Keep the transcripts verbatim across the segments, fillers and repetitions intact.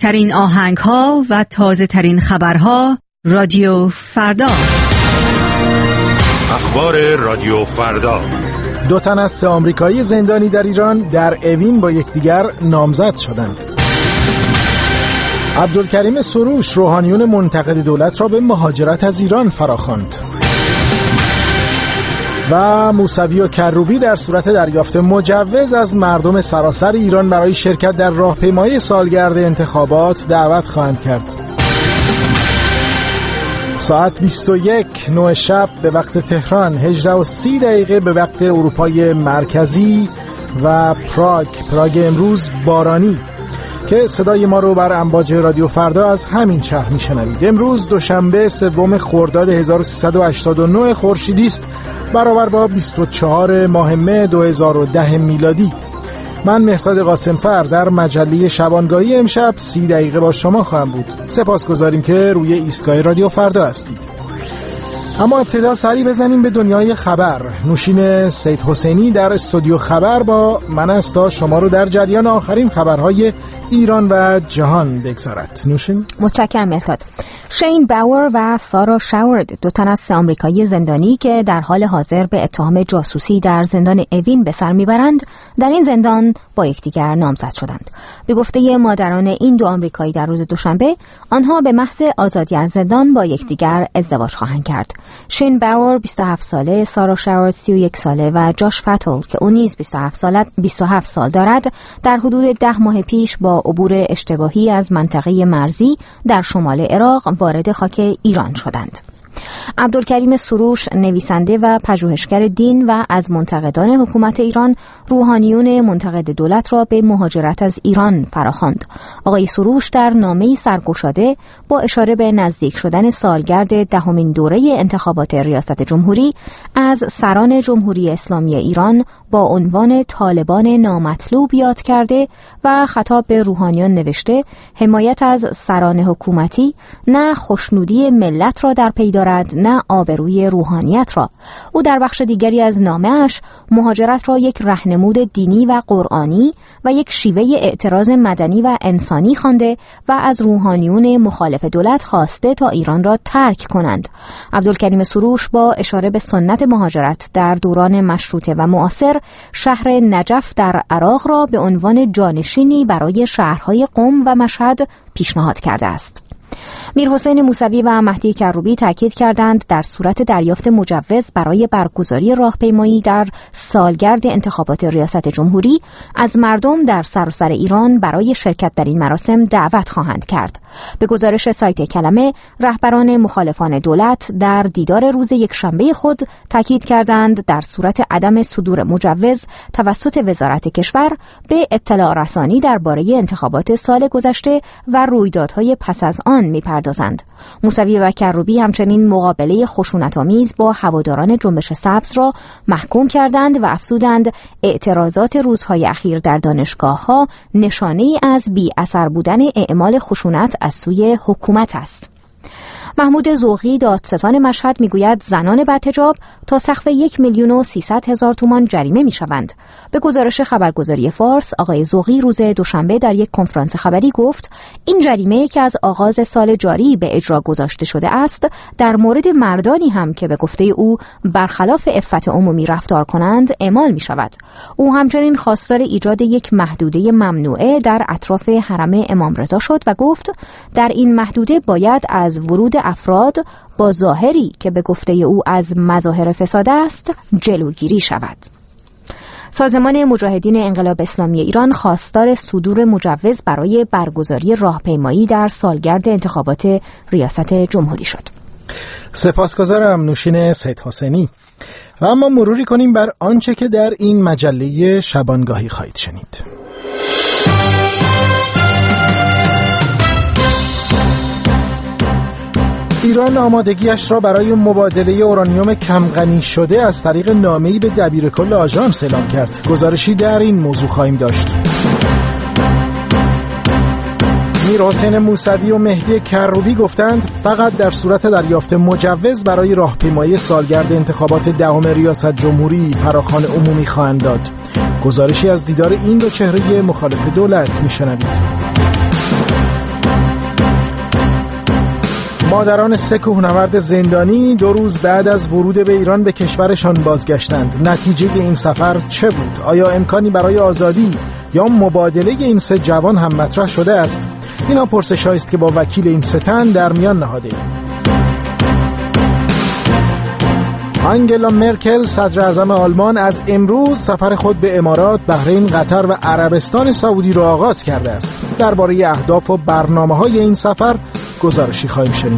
بهترین آهنگ‌ها و تازه‌ترین خبرها رادیو فردا. اخبار رادیو فردا. دو تن از سه آمریکایی زندانی در ایران در اوین با یکدیگر نامزد شدند. عبدالکریم سروش روحانیون منتقد دولت را به مهاجرت از ایران فراخواند. و موسوی و کروبی در صورت دریافت مجوز از مردم سراسر ایران برای شرکت در راهپیمایی سالگرد انتخابات دعوت خواهند کرد. ساعت بیست و یک نه شب به وقت تهران، هجده و سی دقیقه به وقت اروپای مرکزی و پراگ پراگ امروز بارانی که صدای ما رو بر امواج رادیو فردا از همین شهر میشنوید. امروز دوشنبه سوم خرداد هزار و سیصد و هشتاد و نه خورشیدی است، برابر با بیست و چهار ماه مه دو هزار و ده میلادی. من مهرداد قاسمفر در مجله شبانگاهی امشب سی دقیقه با شما خواهم بود. سپاسگزاریم که روی ایستگاه رادیو فردا هستید. اما ابتدا سری بزنیم به دنیای خبر. نوشین سید حسینی در استودیو خبر با من است تا شما رو در جریان آخرین خبرهای ایران و جهان بگذارد. نوشین. متشکرم مهرداد. شین باور و سارا شاورد، دو تن از سه آمریکایی زندانی که در حال حاضر به اتهام جاسوسی در زندان اوین به سر میبرند، در این زندان با یکدیگر نامزد شدند. به گفته مادران این دو آمریکایی در روز دوشنبه، آنها به محض آزادی از زندان با یکدیگر ازدواج خواهند کرد. شین باور بیست و هفت ساله، سارا شاورد سی و یک ساله و جاش فتل که او نیز بیست و هفت ساله بیست و هفت سال دارد، در حدود ده ماه پیش با عبور اشتباهی از منطقه مرزی در شمال عراق وارد خاک ایران شدند. عبدالکریم سروش، نویسنده و پژوهشگر دین و از منتقدان حکومت ایران، روحانیون منتقد دولت را به مهاجرت از ایران فراخواند. آقای سروش در نامه‌ای سرگشاده با اشاره به نزدیک شدن سالگرد دهمین دوره انتخابات ریاست جمهوری از سران جمهوری اسلامی ایران با عنوان طالبان نامطلوب یاد کرده و خطاب به روحانیان نوشته حمایت از سران حکومتی نه خوشنودی ملت را در پی دارد، نه آبروی روحانیت را. او در بخش دیگری از نامه‌اش مهاجرت را یک راهنمود دینی و قرآنی و یک شیوه اعتراض مدنی و انسانی خوانده و از روحانیون مخالف دولت خواسته تا ایران را ترک کنند. عبدالکریم سروش با اشاره به سنت مهاجرت در دوران مشروطه و معاصر، شهر نجف در عراق را به عنوان جانشینی برای شهرهای قم و مشهد پیشنهاد کرده است. میرحسین موسوی و مهدی کروبی تاکید کردند در صورت دریافت مجوز برای برگزاری راهپیمایی در سالگرد انتخابات ریاست جمهوری، از مردم در سراسر ایران برای شرکت در این مراسم دعوت خواهند کرد. به گزارش سایت کلمه، رهبران مخالفان دولت در دیدار روز یکشنبه خود تاکید کردند در صورت عدم صدور مجوز توسط وزارت کشور به اطلاع رسانی درباره انتخابات سال گذشته و رویدادهای پس از آن می‌پردازند. موسوی و کروبی همچنین مقابله خشونت‌آمیز با هواداران جنبش سبز را محکوم کردند و افزودند اعتراضات روزهای اخیر در دانشگاه‌ها نشانه‌ای از بی‌اثر بودن اعمال خشونت از سوی حکومت است. محمود ذوقی، دادستان مشهد، میگوید زنان بدحجاب تا سقف یک میلیون و سیصد هزار تومان جریمه میشوند. به گزارش خبرگزاری فارس، آقای ذوقی روز دوشنبه در یک کنفرانس خبری گفت این جریمه که از آغاز سال جاری به اجرا گذاشته شده است، در مورد مردانی هم که به گفته او برخلاف عفت عمومی رفتار کنند اعمال می شود. او همچنین خواستار ایجاد یک محدوده ممنوعه در اطراف حرم امام رضا شد و گفت در این محدوده باید از ورود افراد با ظاهری که به گفته او از مظاهر فساد است جلوگیری شود. سازمان مجاهدین انقلاب اسلامی ایران خواستار صدور مجوز برای برگزاری راهپیمایی در سالگرد انتخابات ریاست جمهوری شد. سپاسگزارم نوشین سید حسینی. و اما مروری کنیم بر آنچه که در این مجله شبانگاهی خواهید شنید. ایران آمادگیش را برای مبادله اورانیوم کم غنی شده از طریق نامه‌ای به دبیرکل آژانس اعلام کرد. گزارشی در این موضوع خواهیم داشت. میرحسین موسوی و مهدی کروبی گفتند فقط در صورت دریافت مجوز برای راهپیمایی سالگرد انتخابات دهم ریاست جمهوری فراخوان عمومی خواهند داد. گزارشی از دیدار این دو چهره مخالف دولت میشنوید. مادران سه کوهنورد زندانی دو روز بعد از ورود به ایران به کشورشان بازگشتند. نتیجه این سفر چه بود؟ آیا امکانی برای آزادی یا مبادله این سه جوان هم مطرح شده است؟ اینا پرسش‌هایی است که با وکیل این سه تن در میان نهاده ایم. آنگلا مرکل صدر اعظم آلمان از امروز سفر خود به امارات، بحرین، قطر و عربستان سعودی را آغاز کرده است. درباره اهداف و برنامه‌های این سفر گزارشی خواهیم شنید.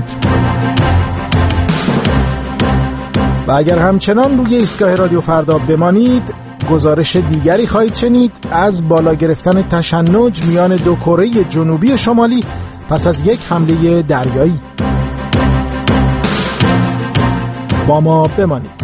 و اگر همچنان روی ایستگاه رادیو فردا بمانید، گزارش دیگری خواهید شنید از بالا گرفتن تشنج میان دو کره جنوبی و شمالی پس از یک حمله دریایی. با ما بمانید.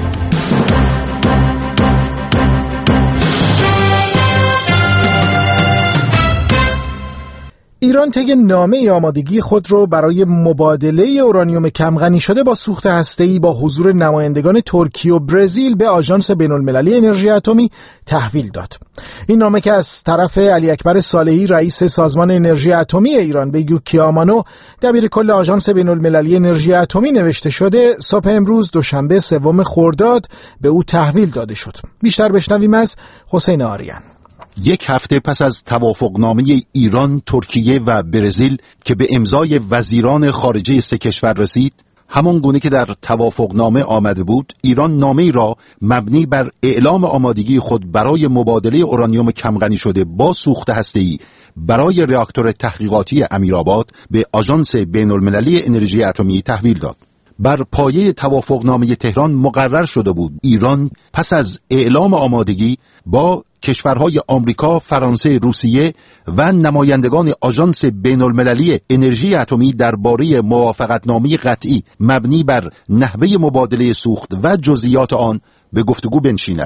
ایران طی نامه آمادگی خود را برای مبادله اورانیوم کمغنی شده با سوخت هسته‌ای با حضور نمایندگان ترکیه و برزیل به آژانس بین‌المللی انرژی اتمی تحویل داد. این نامه که از طرف علی اکبر صالحی رئیس سازمان انرژی اتمی ایران به یوکی آمانو دبیرکل آژانس بین‌المللی انرژی اتمی نوشته شده، صبح امروز دوشنبه سوم خرداد به او تحویل داده شد. بیشتر بشنویم از حسین آریان. یک هفته پس از توافقنامه ایران، ترکیه و برزیل که به امضای وزیران خارجه سه کشور رسید، همان گونه که در توافقنامه آمده بود، ایران نامه‌ای را مبنی بر اعلام آمادگی خود برای مبادله اورانیوم کمغنی شده با سوخت هسته‌ای برای راکتور تحقیقاتی امیرآباد به آژانس بین‌المللی انرژی اتمی تحویل داد. بر پایه توافقنامه تهران مقرر شده بود ایران پس از اعلام آمادگی با کشورهای آمریکا، فرانسه، روسیه و نمایندگان آژانس بین‌المللی انرژی اتمی درباره موافقتنامه قطعی مبنی بر نحوه مبادله سوخت و جزئیات آن به گفتگو بنشیند.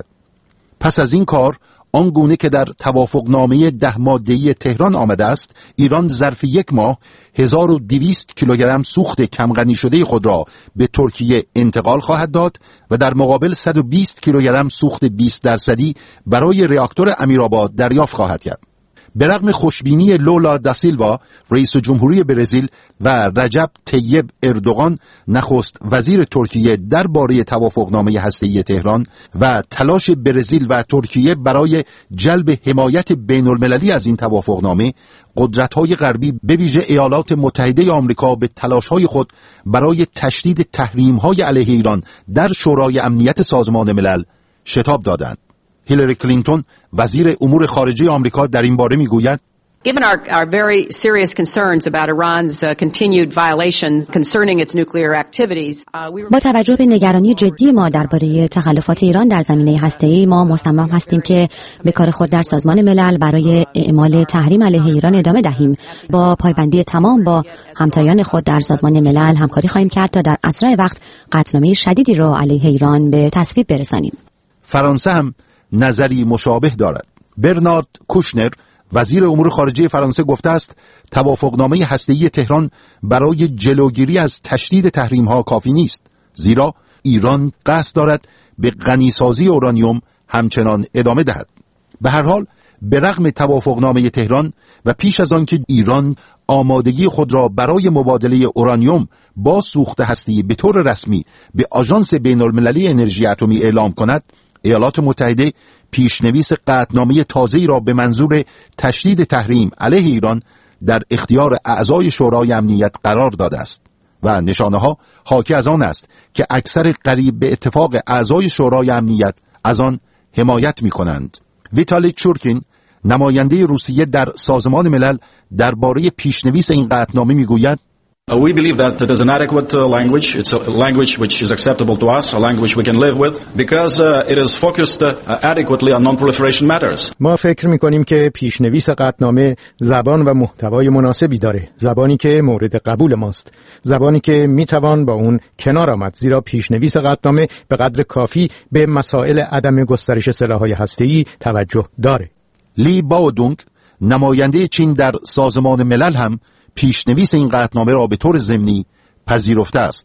پس از این کار، آنگونه که در توافقنامه ده ماده‌ای تهران آمده است، ایران ظرف یک ماه هزار و دویست کیلوگرم سوخت کمغنی شده خود را به ترکیه انتقال خواهد داد و در مقابل صد و بیست کیلوگرم سوخت بیست درصدی برای راکتور امیرآباد دریافت خواهد کرد. به رغم خوشبینی لولا دا سیلوا رئیس جمهوری برزیل و رجب طیب اردوغان نخست وزیر ترکیه درباره توافقنامه هسته‌ای تهران و تلاش برزیل و ترکیه برای جلب حمایت بین‌المللی از این توافقنامه، قدرت‌های غربی به ویژه ایالات متحده آمریکا به تلاش‌های خود برای تشدید تحریم‌های علیه ایران در شورای امنیت سازمان ملل شتاب دادند. هیلاری کلینتون وزیر امور خارجه آمریکا در این باره میگوید: Given our, our very serious concerns about Iran's uh, continued violations concerning its nuclear activities, uh, we were... با توجه به نگرانی جدی ما درباره تخلفات ایران در زمینه هسته‌ای، ما مصمم هستیم که به کار خود در سازمان ملل برای اعمال تحریم علیه ایران ادامه دهیم. با پایبندی تمام با همتایان خود در سازمان ملل همکاری خواهیم کرد تا در اسرع وقت قطعنامه شدیدی را علیه ایران به تصویب برسانیم. فرانسه هم نظری مشابه دارد. برنارد کوشنر وزیر امور خارجه فرانسه گفته است توافقنامه هسته‌ای تهران برای جلوگیری از تشدید تحریم‌ها کافی نیست، زیرا ایران قصد دارد به غنیسازی اورانیوم همچنان ادامه دهد. به هر حال به رغم توافقنامه تهران و پیش از آن که ایران آمادگی خود را برای مبادله اورانیوم با سوخت هسته‌ای به طور رسمی به آژانس بین‌المللی انرژی اتمی اعلام کند، ایالات متحده پیشنویس قطعنامه تازه‌ای را به منظور تشدید تحریم علیه ایران در اختیار اعضای شورای امنیت قرار داده است و نشانه‌ها حاکی از آن است که اکثر قریب به اتفاق اعضای شورای امنیت از آن حمایت می‌کنند. ویتالی چورکین نماینده روسیه در سازمان ملل درباره پیشنویس این قطعنامه می‌گوید: Uh, we believe that it is an adequate uh, language. It's a language which is acceptable to us, a language we can live with, because uh, it is focused uh, adequately on non-proliferation matters. ما فکر می‌کنیم که پیشنویس قطعنامه زبان و محتوای مناسبی داره، زبانی که مورد قبول ماست، زبانی که میتوان با اون کنار آمد، زیرا پیشنویس قطعنامه به قدر کافی به مسائل عدم گسترش سلاح‌های هسته‌ای توجه داره. لی باودونگ نماینده چین در سازمان ملل هم پیشنویس این قطعنامه را به طور ضمنی پذیرفته است.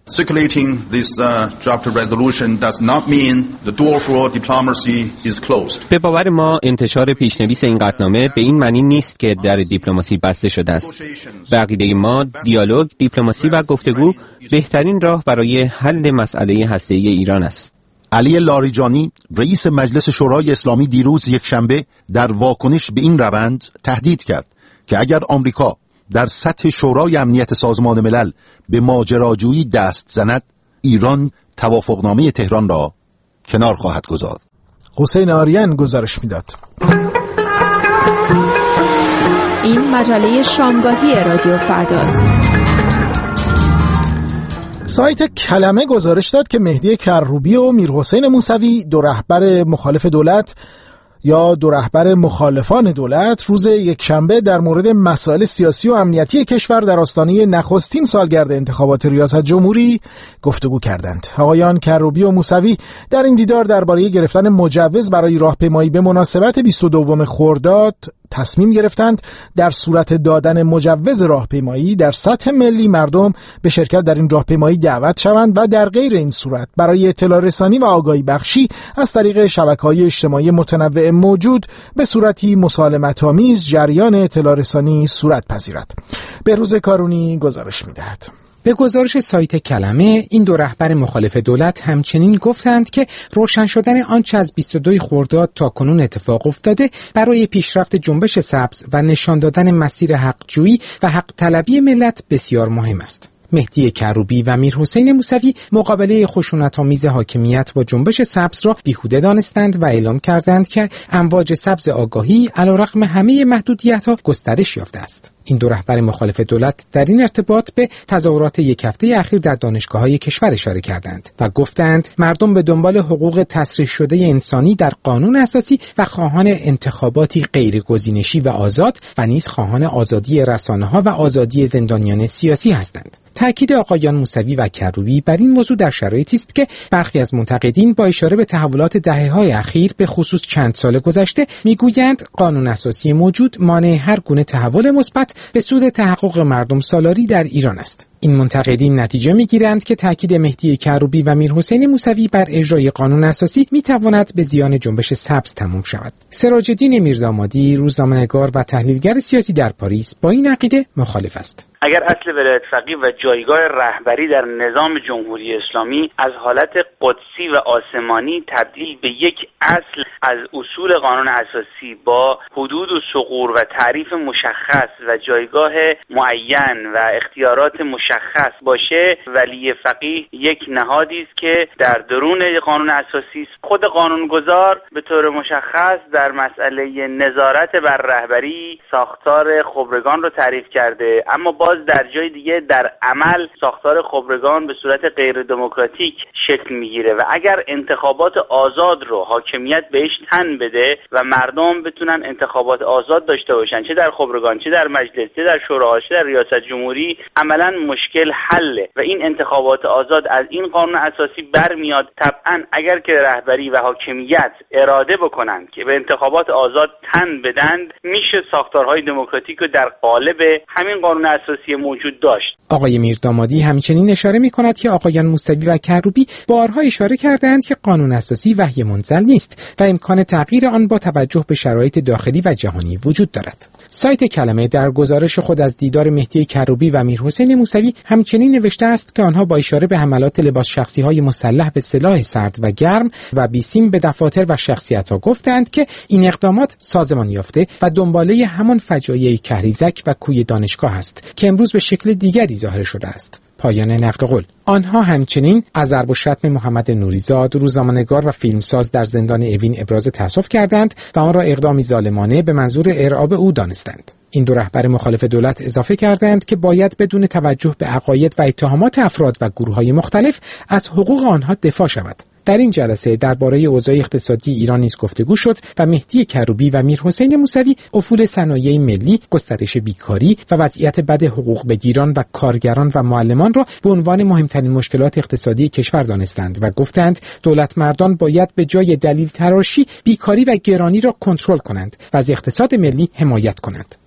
Circulating this uh, draft resolution does not mean the door for diplomacy is closed. به باور ما انتشار پیشنویس این قطعنامه به این معنی نیست که در دیپلماسی بسته شده است. به عقیده ما دیالوگ، دیپلماسی و گفتگو بهترین راه برای حل مسئله هسته‌ای ایران است. علی لاریجانی رئیس مجلس شورای اسلامی دیروز یکشنبه در واکنش به این روند تهدید کرد که اگر آمریکا در سطح شورای امنیت سازمان ملل به ماجراجویی دست زند، ایران توافقنامه تهران را کنار خواهد گذارد. حسین آریان گزارش میداد. این مجله شامگاهی رادیو فرداست. سایت کلمه گزارش داد که مهدی کروبی و میرحسین موسوی، دو رهبر مخالف دولت یا دو رهبر مخالفان دولت، روز یکشنبه در مورد مسائل سیاسی و امنیتی کشور در آستانه نخستین سالگرد انتخابات ریاست جمهوری گفتگو کردند. آقایان کروبی و موسوی در این دیدار درباره گرفتن مجوز برای راهپیمایی به مناسبت بیست و دوم خرداد تصمیم گرفتند در صورت دادن مجوز راهپیمایی در سطح ملی مردم به شرکت در این راهپیمایی دعوت شوند و در غیر این صورت برای اطلاع رسانی و آگاهی بخشی از طریق شبکه‌های اجتماعی متنوع موجود به صورتی مسالمت‌آمیز جریان اطلاع رسانی صورت پذیرد. بهروز کارونی گزارش می‌دهد. به گزارش سایت کلمه، این دو رهبر مخالف دولت همچنین گفتند که روشن شدن آنچه از بیست و دوم خرداد تا کنون اتفاق افتاده برای پیشرفت جنبش سبز و نشان دادن مسیر حق‌جویی و حق طلبی ملت بسیار مهم است. مهدی کروبی و میرحسین موسوی مقابله خشونت‌آمیز حاکمیت با جنبش سبز را بیهوده دانستند و اعلام کردند که امواج سبز آگاهی علیرغم همه محدودیت‌ها گسترش یافته است. این دو رهبر مخالف دولت در این ارتباط به تظاهرات یک هفته اخیر در دانشگاه‌های کشور اشاره کردند و گفتند مردم به دنبال حقوق تصریح شده انسانی در قانون اساسی و خواهان انتخاباتی غیرگزینشی و آزاد و نیز خواهان آزادی رسانه‌ها و آزادی زندانیان سیاسی هستند. تأکید آقایان موسوی و کروبی بر این موضوع در شرایطی است که برخی از منتقدین با اشاره به تحولات دهه‌های اخیر به خصوص چند سال گذشته میگویند قانون اساسی موجود مانع هر گونه تحول مثبت به سود تحقق مردم سالاری در ایران است. این منتقدین نتیجه میگیرند که تاکید مهدی کروبی و میرحسین موسوی بر اجرای قانون اساسی میتواند به زیان جنبش سبز تمام شود. سراج الدین میردامادی، روزنامه‌نگار و تحلیلگر سیاسی در پاریس، با این عقیده مخالف است. اگر اصل ولایت فقیه و جایگاه رهبری در نظام جمهوری اسلامی از حالت قدسی و آسمانی تبدیل به یک اصل از اصول قانون اساسی با حدود و ثغور و تعریف مشخص و جایگاه معین و اختیارات مشخص باشه، ولی فقیه یک نهادی است که در درون قانون اساسی خود قانونگذار به طور مشخص در مسئله نظارت بر رهبری ساختار خبرگان رو تعریف کرده، اما با در جای دیگه در عمل ساختار خبرگان به صورت غیر دموکراتیک شکل میگیره و اگر انتخابات آزاد رو حاکمیت بهش تن بده و مردم بتونن انتخابات آزاد داشته باشن، چه در خبرگان، چه در مجلس، چه در شورا، چه در ریاست جمهوری، عملا مشکل حله و این انتخابات آزاد از این قانون اساسی برمیاد. طبعا اگر که رهبری و حاکمیت اراده بکنن که به انتخابات آزاد تن بدند، میشه ساختارهای دموکراتیک رو در قالب همین قانون اساسی موجود داشت. آقای میردامادی همچنین اشاره می‌کند که آقایان موسوی و کروبی بارها اشاره کردند که قانون اساسی وحی منزل نیست و امکان تغییر آن با توجه به شرایط داخلی و جهانی وجود دارد. سایت کلمه در گزارش خود از دیدار مهدی کروبی و میرحسین موسوی همچنین نوشته است که آنها با اشاره به حملات لباس شخصی‌های مسلح به سلاح سرد و گرم و بیسیم به دفاتر و شخصیت‌ها گفتند که این اقدامات سازمان یافته و دنباله همان فجایع کهریزک و کوی دانشگاه است که امروز به شکل دیگری ظاهر شده است. پایان نقل قول. آنها همچنین از ضرب و شتم محمد نوریزاد، روزنامه‌نگار و فیلمساز در زندان اوین ابراز تأسف کردند و آن را اقدامی ظالمانه به منظور ارعاب او دانستند. این دو رهبر مخالف دولت اضافه کردند که باید بدون توجه به عقاید و اتهامات افراد و گروه‌های مختلف از حقوق آنها دفاع شود. در این جلسه درباره اوضاع اقتصادی ایران نیز گفتگو شد و مهدی کروبی و میرحسین موسوی افول صنایع ملی، گسترش بیکاری و وضعیت بد حقوق بگیران و کارگران و معلمان را به عنوان مهمترین مشکلات اقتصادی کشور دانستند و گفتند دولت مردان باید به جای دلیل تراشی بیکاری و گرانی را کنترل کنند و از اقتصاد ملی حمایت کنند.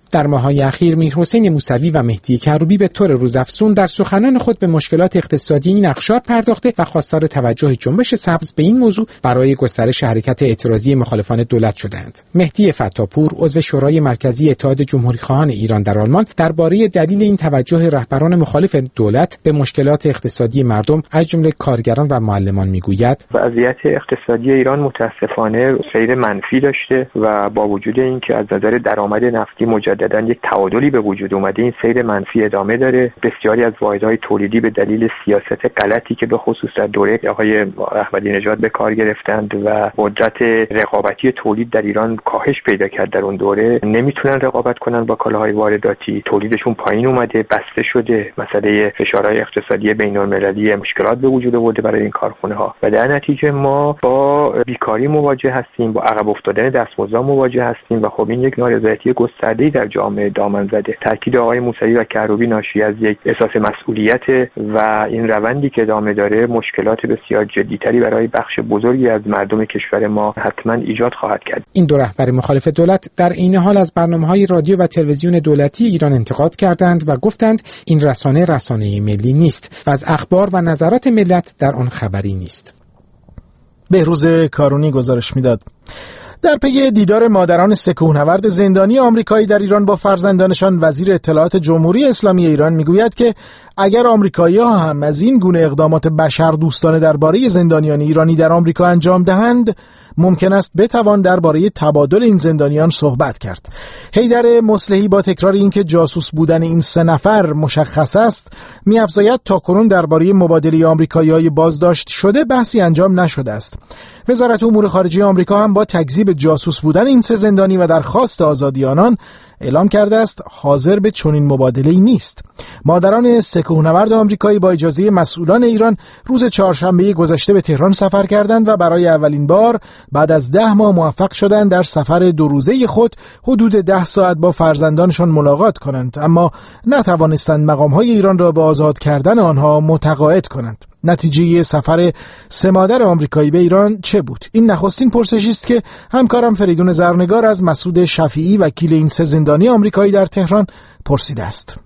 در ماه‌های اخیر میرحسین موسوی و مهدی کروبی به طور روزافزون در سخنان خود به مشکلات اقتصادی این اقشار پرداخته و خواستار توجه جنبش سبز به این موضوع برای گسترش حرکت اعتراضی مخالفان دولت شدند. مهدی فتاپور عضو شورای مرکزی اتحاد جمهوری‌خواهان ایران در آلمان درباره دلیل این توجه رهبران مخالف دولت به مشکلات اقتصادی مردم از جمله کارگران و معلمان میگوید: وضعیت اقتصادی ایران متاسفانه سیر منفی داشته و با وجود اینکه از نظر درآمد نفتی مجددا یک تعادلی به وجود اومده، این سیر منفی ادامه داره. بسیاری از واحدهای تولیدی به دلیل سیاست غلطی که به خصوص در دوره آقای احمدی نژاد به کار گرفتند و قدرت رقابتی تولید در ایران کاهش پیدا کرد در اون دوره، نمیتونن رقابت کنن با کالاهای وارداتی، تولیدشون پایین اومده، بسته شده. مسئله فشارهای اقتصادی بین‌المللی مشکلات به وجود آورده برای این کارخونه ها و در نتیجه ما با بیکاری مواجه هستیم، با عقب افتادن دستمزدها مواجه هستیم و خب این یک نارضایتی گسترده‌ای در جامعه دامن زده. تاکید آقای موسوی و کروبی ناشی از یک احساس مسئولیت و این روندی که ادامه داره مشکلات بسیار جدی‌تری برای بخش بزرگی از مردم کشور ما حتما ایجاد خواهد کرد. این دو رهبر مخالف دولت در عین حال از برنامه‌های رادیو و تلویزیون دولتی ایران انتقاد کردند و گفتند این رسانه رسانه ملی نیست و از اخبار و نظرات ملت در آن خبری نیست. بهروز کارونی گزارش میداد. در پی دیدار مادران سه کوهنورد زندانی آمریکایی در ایران با فرزندانشان، وزیر اطلاعات جمهوری اسلامی ایران میگوید که اگر آمریکایی‌ها هم از این گونه اقدامات بشردوستانه درباره زندانیان ایرانی در آمریکا انجام دهند، ممکن است بتوان درباره تبادل این زندانیان صحبت کرد. حیدر مصلحی با تکرار اینکه جاسوس بودن این سه نفر مشخص است، می‌افزاید تاکنون درباره مبادله آمریکایی‌های بازداشت شده بحثی انجام نشده است. وزارت امور خارجه آمریکا هم با تکذیب جاسوس بودن این سه زندانی و درخواست آزادی آنان اعلام کرده است حاضر به چنین مبادله‌ای نیست. مادران سه کوهنورد آمریکایی با اجازه مسئولان ایران روز چهارشنبه گذشته به تهران سفر کردند و برای اولین بار بعد از ده ماه موفق شدند در سفر دو روزه خود حدود ده ساعت با فرزندانشان ملاقات کنند، اما نتوانستند مقام‌های ایران را به آزاد کردن آنها متقاعد کنند. نتیجه سفر سه مادر آمریکایی به ایران چه بود؟ این نخستین پرسشی است که همکارم فریدون زرنگار از مسعود شفیعی وکیل این سه زندانی آمریکایی در تهران پرسیده است.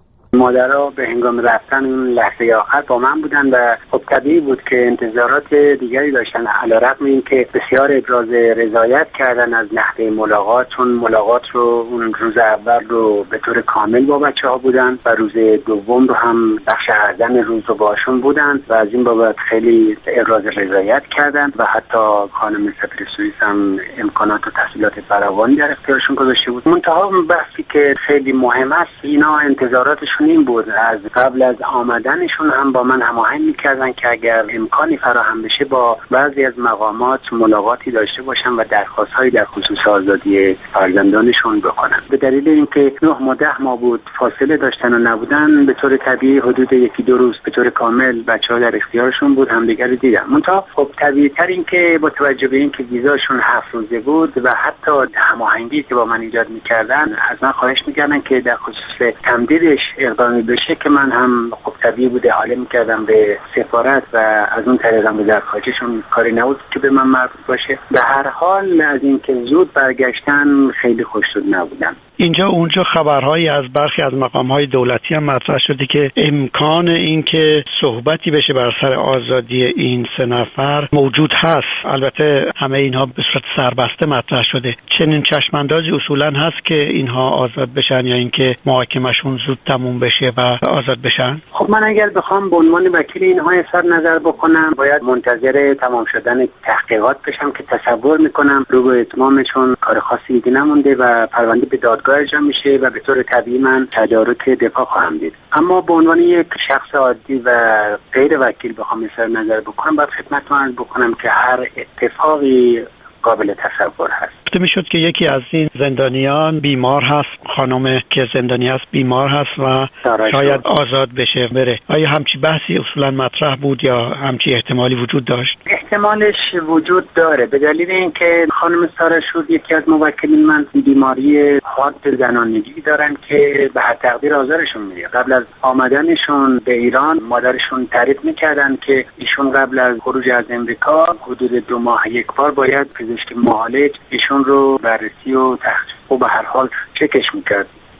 مادرها به هنگام رفتن اون لحظه آخر با من بودن و خب طبیعی بود که انتظارات دیگری داشتن، علیرغم اینکه بسیار ابراز رضایت کردن از نحوه ملاقات، چون ملاقات رو اون روز اول رو به طور کامل با بچه ها بودن و روز دوم رو هم بخش اعظم روز رو باشون بودن و از این بابت خیلی ابراز رضایت کردن و حتی خانم سفیر سوئیس هم امکانات و تسهیلات فراوانی در اختیارشون گذاشته بود. منتها بحثی که خیلی مهم است، اینا انتظاراتشون این بود، از قبل از آمدنشون هم با من هماهنگ می‌کردن که اگر امکانی فراهم بشه با بعضی از مقامات ملاقاتی داشته باشن و درخواست‌هایی در خصوص آزادی فرزندانشون بکنن. به دلیل اینکه نه ماه ده ماه بود فاصله داشتن و نبودن، به طور طبیعی حدود یکی دو روز به طور کامل بچه‌ها در اختیارشون بود، همدیگر رو دیدن. منتها خب طبیعی‌تر این که با توجه به اینکه ویزاشون هفت روزه بود و حتی هماهنگی که با من ایجاد می‌کردن، از من خواهش می‌کردن که در خصوص تمدیدش اقدامی بشه که من هم خب طبیعی بوده حاله میکردم به سفارت و از اون طریق هم به وزارت‌خارجه‌شون کاری نبود که به من مربوط باشه. به هر حال از اینکه زود برگشتن خیلی خوشنود نبودم. اینجا اونجا خبرهایی از برخی از مقام‌های دولتی هم مطرح شده که امکان اینکه صحبتی بشه بر سر آزادی این سه نفر موجود هست. البته همه اینها به صورت سربسته مطرح شده. چنین چشم‌اندازی اصولاً هست که اینها آزاد بشن یا اینکه محاکمه‌شون زود تموم بشه و آزاد بشن؟ خب من اگر بخوام به عنوان وکیل اینها اظهار نظر بکنم، باید منتظر تمام شدن تحقیقات بشم که تصور میکنم رو به اتمامشون کار خاصی دیگه نمونده و پرونده به دادگاه ارجاع میشه و به طور طبیعی من تدارک دفاع خواهم دید. اما به عنوان یک شخص عادی و غیر وکیل بخوام اظهار نظر بکنم، باید خدمتتون بکنم که هر اتفاقی قابل تصور هست. گفته میشد که یکی از این زندانیان بیمار هست، خانم که زندانی است بیمار هست و شاید آزاد بشه بره. آیا همچی بحثی اصولا مطرح بود یا همچی احتمالی وجود داشت؟ احتمالش وجود داره، به دلیل اینکه خانم سارا شود یکی از موکلین من بیماری حاد زنانگی دارن که به هر تقدیر آزارشون میره. قبل از آمدنشون به ایران مادرشون تعریف میکردن که ایشون قبل از خروج از امریکا حدود دو ماه یک بار باید پزشک معالج ایشون رو بررسی و تحقیق و به هر حال چکش میکرد.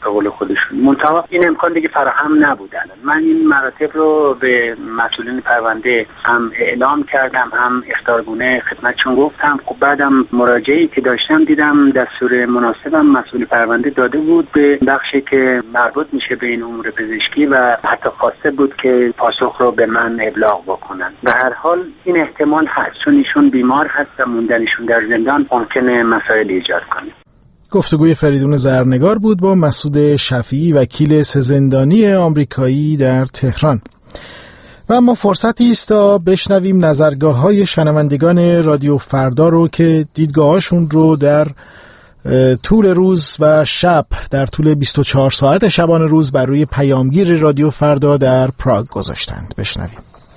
به قول خودشون. منتها این امکان دیگه فراهم نبود. من این مراتب رو به مسئولین پرونده هم اعلام کردم، هم اخطارگونه خدمتشون گفتم. خب بعدم مراجعه‌ای که داشتم دیدم دستور مناسبم مسئول پرونده داده بود به بخشی که مربوط میشه به این امور پزشکی و حتی خواسته بود که پاسخ رو به من ابلاغ بکنن. به هر حال این احتمال هست، چون ایشون بیمار هست و موندنشون در زندان ممکنه مسائل ایجاد کنه. گفتگوی فریدون زرنگار بود با مسعود شفیعی، وکیل سه زندانی آمریکایی در تهران. و اما فرصتی است تا بشنویم نظرگاه‌های شنوندگان رادیو فردا رو که دیدگاهاشون رو در طول روز و شب، در طول بیست و چهار ساعت شبانه روز بر روی پیامگیر رادیو فردا در پراگ گذاشتند. بشنویم.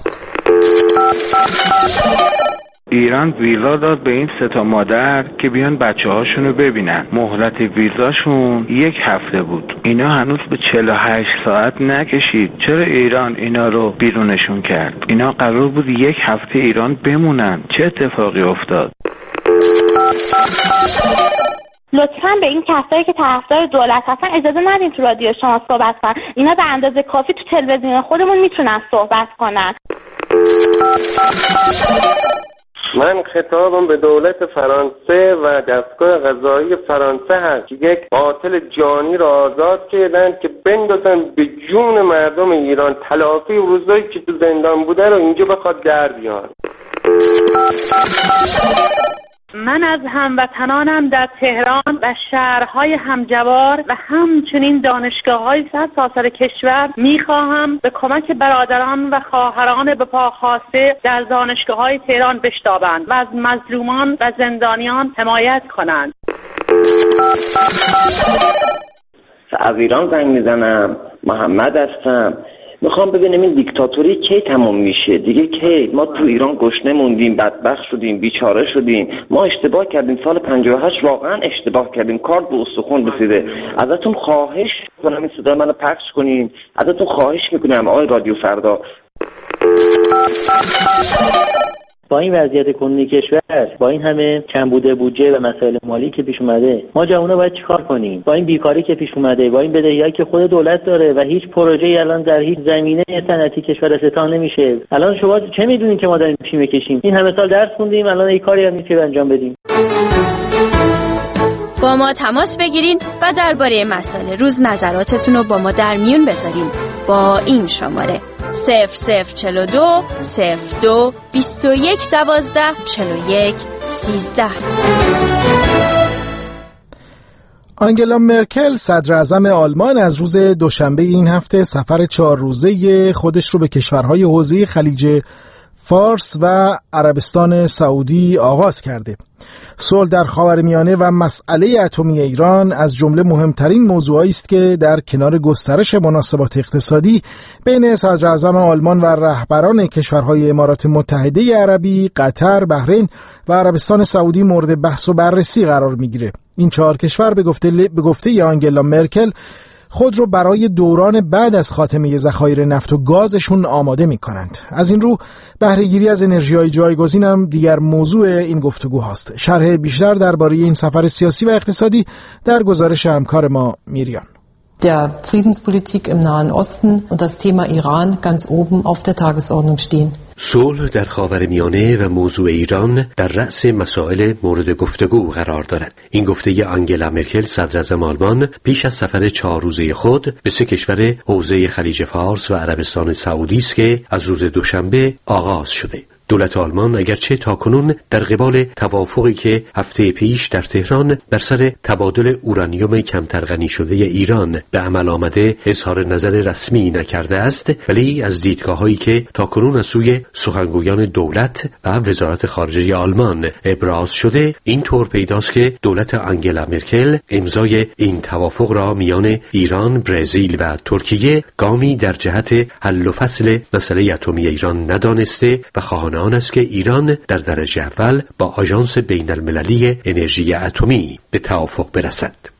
ایران ویزا داد به این سه تا مادر که بیان بچه هاشونو ببینن. مهلت ویزاشون یک هفته بود. اینا هنوز به چهل و هشت ساعت نکشید. چرا ایران اینا رو بیرونشون کرد؟ اینا قرار بود یک هفته ایران بمونن. چه اتفاقی افتاد؟ لطفاً به این کسایی که طرفدار دولت هستن اجازه ندین تو رادیو شما صحبت کنن. اینا به اندازه کافی تو تلویزیون خودمون میتونن صحبت کنن. من خطابم به دولت فرانسه و دستگاه قضایی فرانسه هست که یک قاتل جانی را آزاد کردن که بندازن به جون مردم ایران. تلافی روزایی که تو زندان بوده رو اینجا بخواد در بیان. من از هموطنانم در تهران و شهرهای همجوار و همچنین دانشگاه‌های صد سراسر کشور می‌خواهم به کمک برادران و خواهران به پا خاسته در دانشگاه‌های تهران بشتابند و از مظلومان و زندانیان حمایت کنند. از ایران زنگ میزنم، محمد هستم. میخوام ببینم این دیکتاتوری کی تموم میشه دیگه؟ کی؟ ما تو ایران گشنه موندیم، بدبخت شدیم، بیچاره شدیم. ما اشتباه کردیم، سال پنجاه و هشت واقعا اشتباه کردیم، کار به استخوان رسیده. ازتون خواهش میکنم این صدای منو پخش کنین. ازتون خواهش میکنم آقای رادیو فردا. با این وضعیت کنونی کشور، با این همه کمبود بودجه و مسائل مالی که پیش اومده، ما جوونا باید چیکار کنیم؟ با این بیکاری که پیش اومده، با این بدهیایی که خود دولت داره و هیچ پروژه‌ای الان در هیچ زمینه صنعتی کشور استثمار نمیشه. الان شما چه میدونین که ما داریم چی میکشیم؟ این همه سال درس خوندیم، الان این کاری هم نیست که انجام بدیم. با ما تماس بگیرین و درباره مسائل روز نظراتتون رو با ما در میون بذارین با این شماره صفر صفر چهل و دو صفر دو بیست و یک دوازده چهل و یک سیزده. آنگلا مرکل صدر اعظم آلمان از روز دوشنبه این هفته سفر چهار روزه خودش رو به کشورهای حوزه خلیج فارس و عربستان سعودی آغاز کرده. صلح در خاورمیانه و مسئله اتمی ایران از جمله مهمترین موضوعی است که در کنار گسترش مناسبات اقتصادی بین صدر اعظم آلمان و رهبران کشورهای امارات متحده عربی، قطر، بحرین و عربستان سعودی مورد بحث و بررسی قرار میگیره. این چهار کشور به گفته به گفته آنگلا مرکل خود رو برای دوران بعد از خاتمه ذخایر نفت و گازشون آماده می کنند. از این رو بهره گیری از انرژی‌های جایگزین هم دیگر موضوع این گفتگو هاست. شرح بیشتر درباره این سفر سیاسی و اقتصادی در گزارش همکار ما میریان. Der Friedenspolitik im Nahen Osten und das Thema Iran ganz oben auf der Tagesordnung stehen. صلح در خاورمیانه و موضوع ایران در رأس مسائل مورد گفتگو قرار دارد. این گفته آنگلا مرکل صدر اعظم آلمان پیش از سفر چهار روزه خود به سه کشور حوزه خلیج فارس و عربستان سعودی است که از روز دوشنبه آغاز شده. دولت آلمان اگرچه تاکنون در قبال توافقی که هفته پیش در تهران بر سر تبادل اورانیوم کمتر غنی شده ایران به عمل آمده اظهار نظر رسمی نکرده است، ولی از دیدگاه‌هایی که تاکنون از سوی سخنگویان دولت و وزارت خارجه آلمان ابراز شده این طور پیداست که دولت آنگلا مرکل امضای این توافق را میان ایران، برزیل و ترکیه گامی در جهت حل و فصل مسئله اتمی ایران ندانسته و خواهان آن است که ایران در درجه اول با آژانس بین المللی انرژی اتمی به توافق برسد.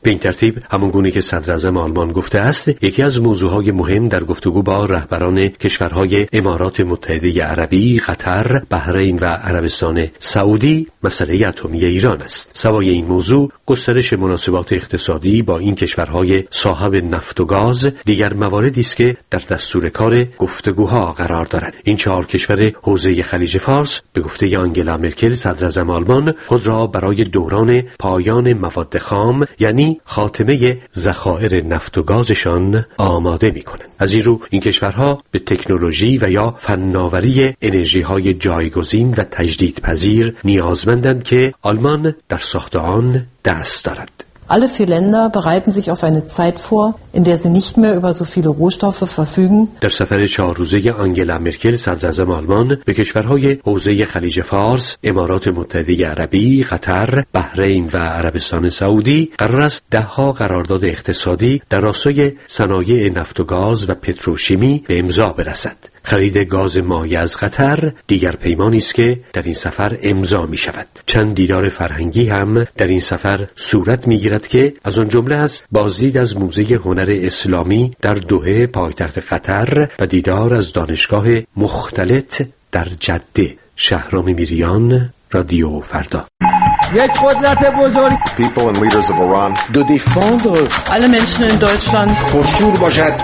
به این ترتیب همونگونه که صدر اعظم آلمان گفته است، یکی از موضوعهای مهم در گفتگو با رهبران کشورهای امارات متحده عربی، قطر، بحرین و عربستان سعودی مسئله اتمی ایران است. سوای این موضوع، گسترش مناسبات اقتصادی با این کشورهای صاحب نفت و گاز دیگر مواردی است که در دستور کار گفتگوها قرار دارد. این چهار کشور حوزه خلیج فارس به گفته آنگلا مرکل صدر اعظم آلمان خود را برای دوران پایان مواد خام یعنی خاتمه ذخایر نفت و گازشان آماده می‌کنند. از این رو این کشورها به تکنولوژی و یا فناوری انرژی‌های جایگزین و تجدیدپذیر نیازمندند که آلمان در ساخت آن دست دارد. Alle vier Länder bereiten sich auf eine Zeit vor, in der sie nicht mehr über so viele Rohstoffe verfügen. در سفر چهار روزه آنگلا مرکل صدر اعظم آلمان به کشورهای حوزه خلیج فارس، امارات متحده عربی، قطر، بحرین و عربستان سعودی قرار است ده‌ها قرارداد اقتصادی در راستای صنایع نفت و گاز و پتروشیمی به امضا برسد. خرید گاز مایع از قطر دیگر پیمانی است که در این سفر امضا می شود. چند دیدار فرهنگی هم در این سفر صورت می گیرد که از آن جمله است بازدید از موزه هنر اسلامی در دوحه پایتخت قطر و دیدار از دانشگاه مختلط در جده. شهرام میریان، رادیو فردا. یک قدرت بزرگ. People and leaders of Iran. De défendre alle Menschen in Deutschland. پرشور باشد.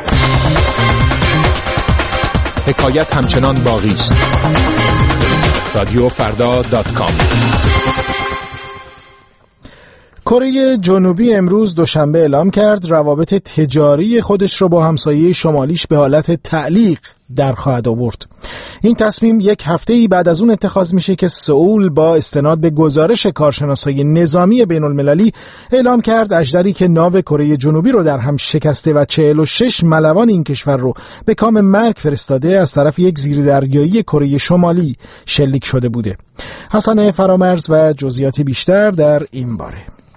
حکایت همچنان باقی است. رادیو فردا دات کام. کره جنوبی امروز دوشنبه اعلام کرد روابط تجاری خودش رو با همسایه شمالیش به حالت تعلیق در خواهد آورد. این تصمیم یک هفته‌ای بعد از اون اتخاذ میشه که سئول با استناد به گزارش کارشناسای نظامی بین المللی اعلام کرد اژدری که ناو کره جنوبی رو در هم شکسته و چهل و شش ملوان این کشور رو به کام مرگ فرستاده از طرف یک زیردریایی کره شمالی شلیک شده بوده. حسن فرامرز و جزئیات بیشتر در این باره.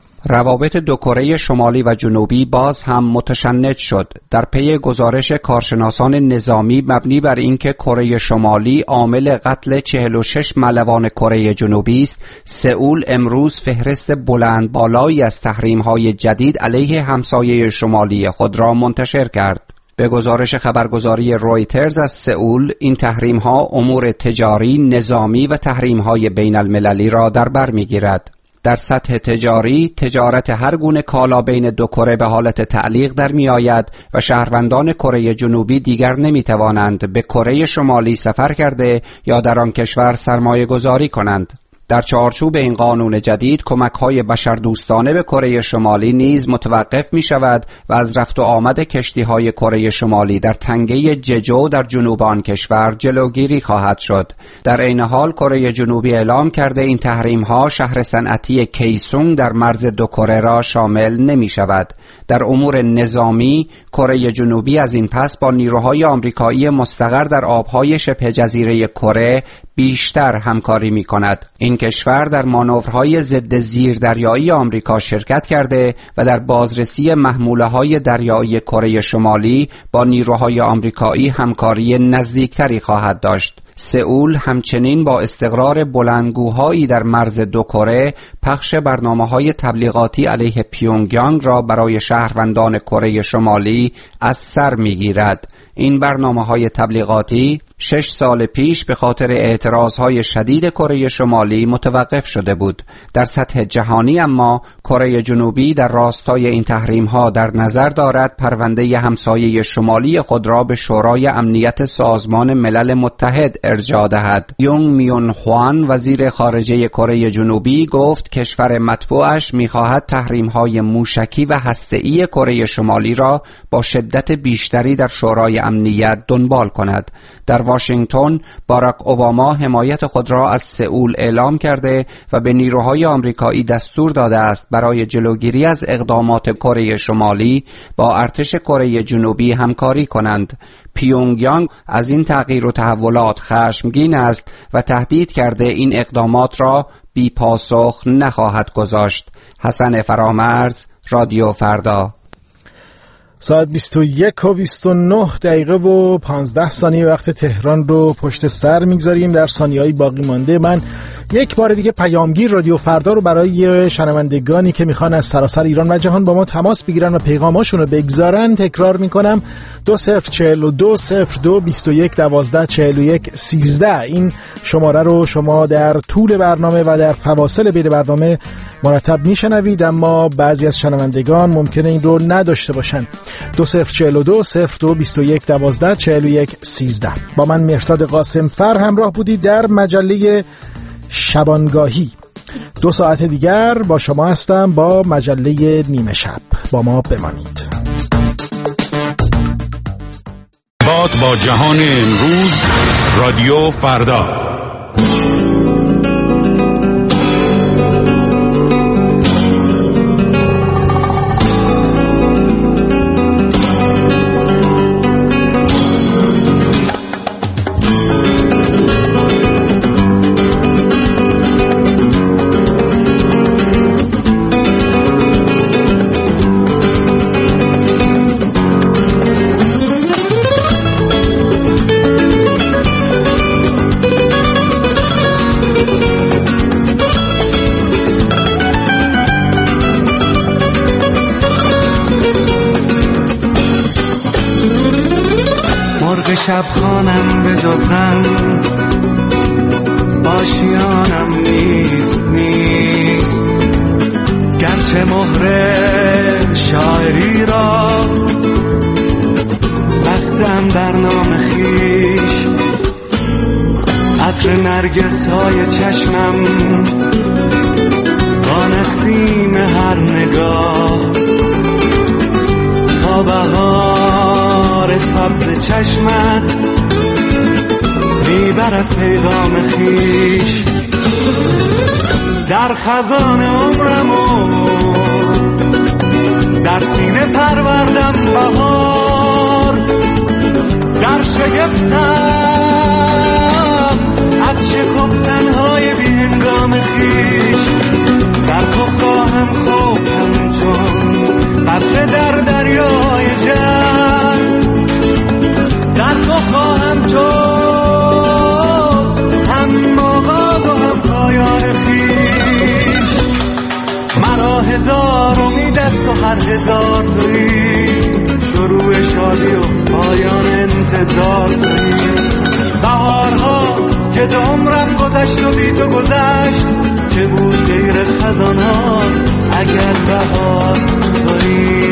روابط دو کره شمالی و جنوبی باز هم متشنج شد در پی گزارش کارشناسان نظامی مبنی بر اینکه کره شمالی عامل قتل چهل و شش ملوان کره جنوبی است. سئول امروز فهرست بلند بالایی از تحریم‌های جدید علیه همسایه شمالی خود را منتشر کرد. به گزارش خبرگزاری رویترز از سئول، این تحریم‌ها امور تجاری، نظامی و تحریم‌های بین المللی را در بر می‌گیرد. در سطح تجاری، تجارت هر گونه کالا بین دو کره به حالت تعلیق در می آید و شهروندان کره جنوبی دیگر نمی توانند به کره شمالی سفر کرده یا در آن کشور سرمایه گذاری کنند. در چارچوب این قانون جدید کمک‌های بشردوستانه به کره شمالی نیز متوقف می‌شود و از رفت و آمد کشتی‌های کره شمالی در تنگه ججو در جنوب آن کشور جلوگیری خواهد شد. در عین حال کره جنوبی اعلام کرده این تحریم‌ها شهر صنعتی کیسونگ در مرز دو کره را شامل نمی‌شود. در امور نظامی، کره جنوبی از این پس با نیروهای آمریکایی مستقر در آب‌های شبه جزیره کره بیشتر همکاری می کند. این کشور در مانورهای ضد زیردریایی آمریکا شرکت کرده و در بازرسی محموله‌های دریایی کره شمالی با نیروهای آمریکایی همکاری نزدیکتری خواهد داشت. سئول همچنین با استقرار بلندگوهایی در مرز دو کره پخش برنامه‌های تبلیغاتی علیه پیونگیانگ را برای شهروندان کره شمالی از سر می‌گیرد. این برنامه‌های تبلیغاتی شش سال پیش به خاطر اعتراضهای شدید کره شمالی متوقف شده بود. در سطح جهانی اما کره جنوبی در راستای این تحریم‌ها در نظر دارد پرونده همسایه شمالی خود را به شورای امنیت سازمان ملل متحد ارجاع دهد. یونگ میون خوان وزیر خارجه کره جنوبی گفت کشور مطبوعش می‌خواهد تحریم‌های موشکی و هسته‌ای کره شمالی را با شدت بیشتری در شورای امنیت دنبال کند. در واشنگتن باراک اوباما حمایت خود را از سئول اعلام کرده و به نیروهای آمریکایی دستور داده است برای جلوگیری از اقدامات کره شمالی با ارتش کره جنوبی همکاری کنند. پیونگیانگ از این تغییر و تحولات خشمگین است و تهدید کرده این اقدامات را بی پاسخ نخواهد گذاشت. حسن فرامرز، رادیو فردا. ساعت بیست و یک و بیست و نه دقیقه و پانزده ثانیه وقت تهران رو پشت سر میگذاریم. در ثانیه‌های باقی مانده من یک بار دیگه پیامگیر رادیو فردا رو برای شنوندگانی که میخوان از سراسر ایران و جهان با ما تماس بگیرن و پیغاماشون رو بگذارن تکرار میکنم: دو صفر چهل و دو صفر دو بیست و یک دوازده چهل و یک سیزده. این شماره رو شما در طول برنامه و در فواصل بین برنامه مرتب میشنوید، اما بعضی از شنوندگان ممکنه این رو نداشته باشن. دو صفر چهل و دو صفر دو بیست و یک دوازده چهل و یک سیزده. با من مهرداد قاسم فر همراه بودید در مجله شبانگاهی. دو ساعت دیگر با شما هستم با مجله نیمه شب. با ما بمانید. باد با جهان امروز، رادیو فردا. شب خانم به جز غم آشیانم نیست نیست، گرچه مهر شاعری را بستم در نام خیش، عطر نرگس های چشمم با نسیم هر نگاه، تا بهار سبز چشمت میبرد پیغام خیش. در خزان عمرمو در سینه پروردم بهار، در شگفتم از شکفتنهای بی هنگام خیش، در تو خواهم خوف همچون قطره در دریای جنگ، در تو خواهم جز هم آغاز و هم پایان خیش. مرا هزار امید است و هر هزار تویی، شروع شادی و پایان انتظار تویی. بهارها که ز عمرم گذشت و بی تو گذشت، چه بود غیر خزانها اگر بهار تویی.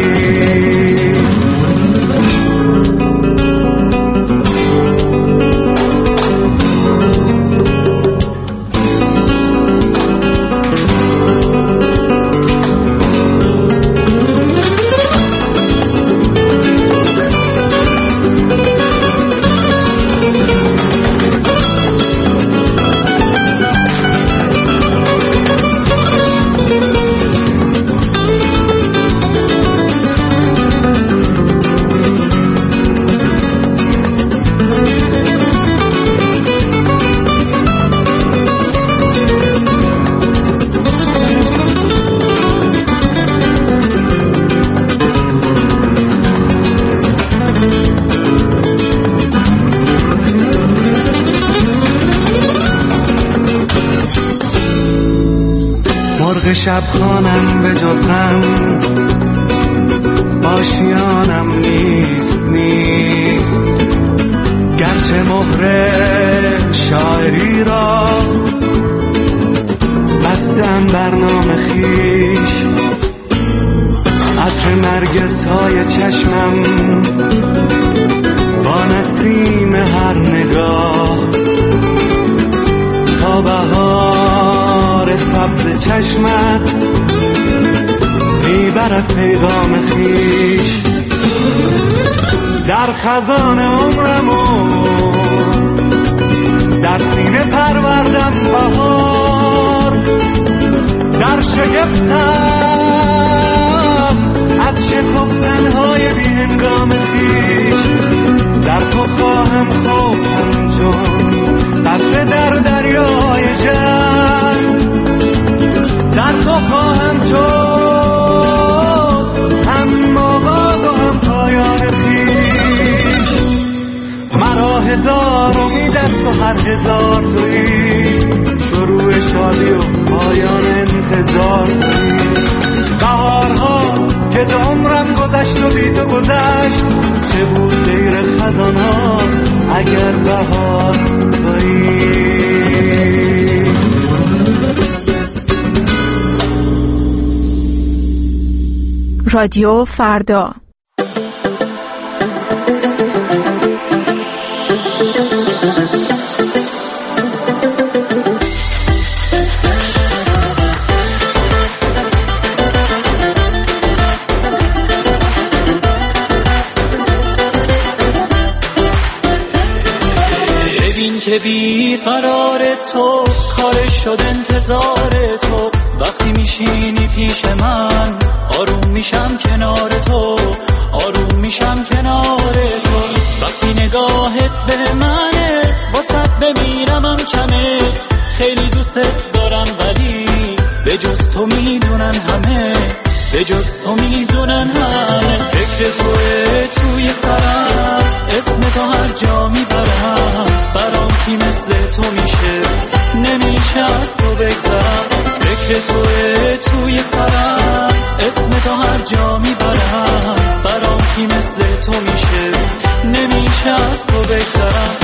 شب خانم به جز غم آشیانم نیست نیست، گرچه مهر شاعری را بستم بر نام خیش، عطر نرگس های چشمم با نسیم هر نگاه، تا بهار سبز چشمت میبرد پیغام خیش. در خزان عمرمو در سینه پروردم بهار، در شگفتم از شکفتنهای بی هنگام خیش، در تو خواهم خوف همچون قطره در دریای جنگ، در تو خواهم جز هم آغاز و هم پایان خیش. مرا هزار امید است و هر هزار تویی، شروع شروع شادی و پایان انتظار داری. بهارها که ز عمرم گذشت و بی تو گذشت، چه بود غیر خزانها اگر بهار تویی. رادیو فردا. که بی قرار تو کار شد انتظار تو، وقتی میشینی پیش من آروم میشم کنار تو، آروم میشم کنار تو. وقتی نگاهت به منه واسه بمیرمم کمه، خیلی دوست دارم ولی به جز تو میدونن همه، به جز تو میدونن همه. فکر توه توی سرم، اسم تو هر جا میبرم، برام کی مثل تو میشه، نمیشه از تو بگذرم. فکر توه توی سرم، اسم تو هر جا میبرم، برام کی مثل تو میشه، نمیشه از تو بگذرم.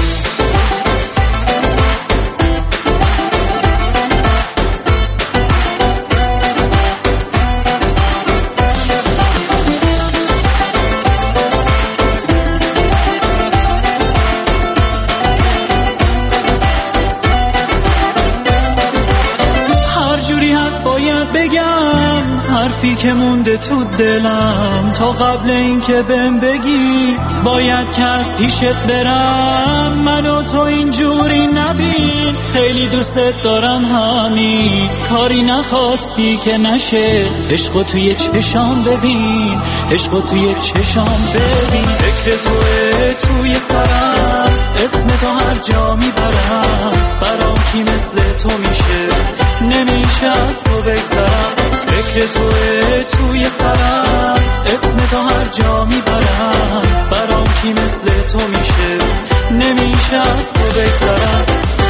بگم حرفی که مونده تو دلم، تا قبل این که بهم بگی باید که از پیشت برم. منو تو اینجوری نبین، خیلی دوستت دارم همین، کاری نخواستی که نشه، عشقو توی چشام ببین، عشقو توی چشام ببین. فکر توه توی سرم، اسم تو هر جا میبرم، برام کی مثل تو میشه، نمیشه از تو بگذرم. فکر توه توی سرم، اسم تو هر جا میبرم، برام کی مثل تو میشه، نمیشه از تو بگذرم.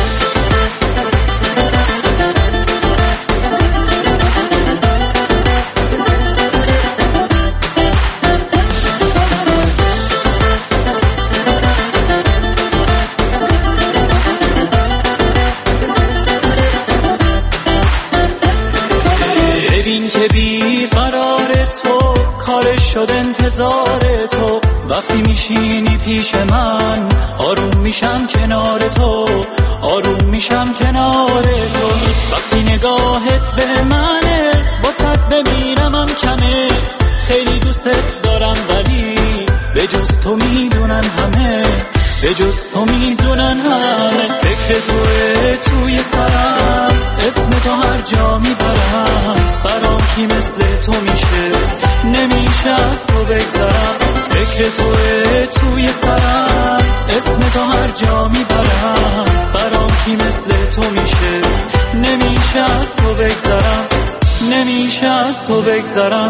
شد انتظار تو، وقتی میشینی پیش من آروم میشم کنار تو، آروم میشم کنار تو. وقتی نگاهت به منه واسه بمیرمم کمه، خیلی دوستت دارم ولی به جز تو میدونن همه، به جز تو میدونن همه. فکر توه توی سرم، اسم تو هر جا میبرم، برام کی مثل تو میشه، نمیشه از تو بگذرم. فکر توه توی سرم، اسم تو هر جا میبرم، برام کی مثل تو میشه، نمیشه از تو بگذرم، نمیشه از تو بگذرم.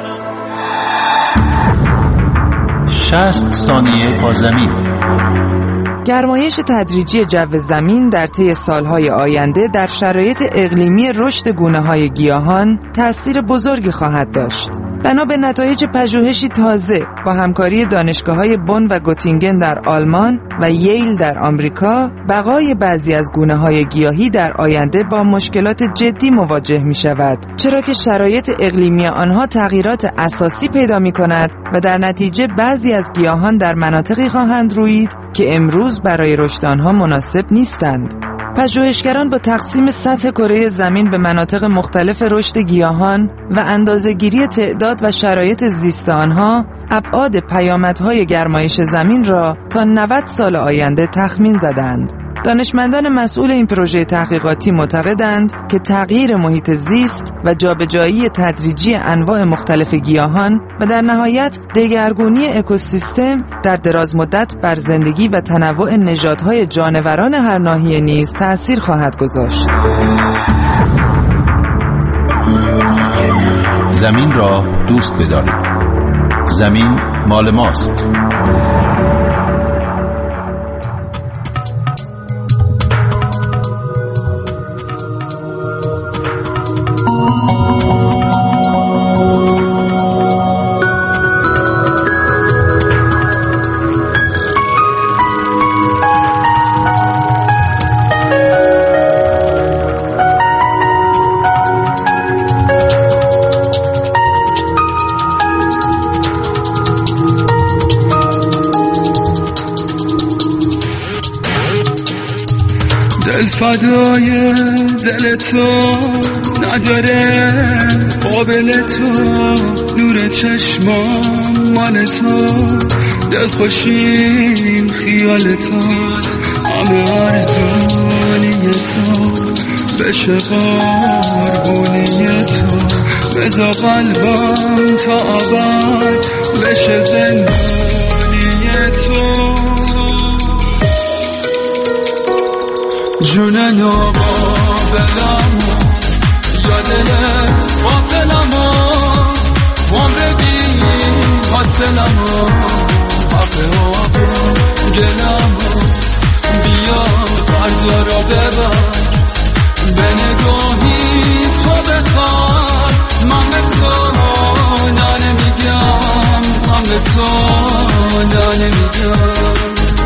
شصت ثانیه با زمین. گرمایش تدریجی جو زمین در طی سالهای آینده در شرایط اقلیمی رشد گونه‌های گیاهان تأثیر بزرگی خواهد داشت. بنا به نتایج پژوهشی تازه با همکاری دانشگاه‌های بن و گوتینگن در آلمان و ییل در آمریکا، بقای بعضی از گونه‌های گیاهی در آینده با مشکلات جدی مواجه می‌شود، چرا که شرایط اقلیمی آنها تغییرات اساسی پیدا می‌کند و در نتیجه بعضی از گیاهان در مناطقی خواهند رویید که امروز برای رشد آنها مناسب نیستند. پژوهشگران با تقسیم سطح کره زمین به مناطق مختلف رشد گیاهان و اندازه‌گیری تعداد و شرایط زیست آنها، ابعاد پیامدهای گرمایش زمین را تا نود سال آینده تخمین زدند. دانشمندان مسئول این پروژه تحقیقاتی معتقدند که تغییر محیط زیست و جابجایی تدریجی انواع مختلف گیاهان و در نهایت دگرگونی اکوسیستم در دراز مدت بر زندگی و تنوع نژادهای جانوران هر ناحیه نیز تأثیر خواهد گذاشت. زمین را دوست بدارید. زمین مال ماست. دل فدای دل تو نداره قابل تو، نور چشمام مال تو، دل خوشیم خیال تو، همه ارزونی تو بشه قربونی تو، بذار قلبم تا آباد بشه زندانی تو. جون ناقابلم یا دل قاتلم عمر بی حاصلم حق حق گلم بیا فردا را ببر به نگاهی تو بخواد، من به تو نه نمیگم، من به تو نه نمیگم.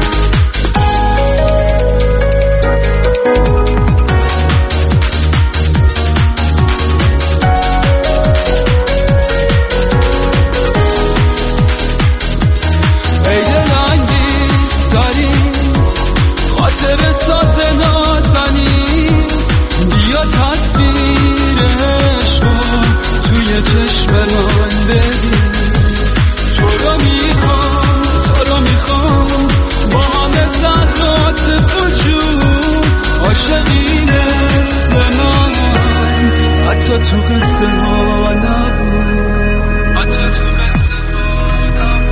خاطر ساز نازنی بیا تصویر عشقو توی چشم من ببین، تو رو میخوام تو رو میخوام با همه ذرات وجود، عاشقی مثل من حتی تو قصه ها نبود، حتی تو قصه ها نبود.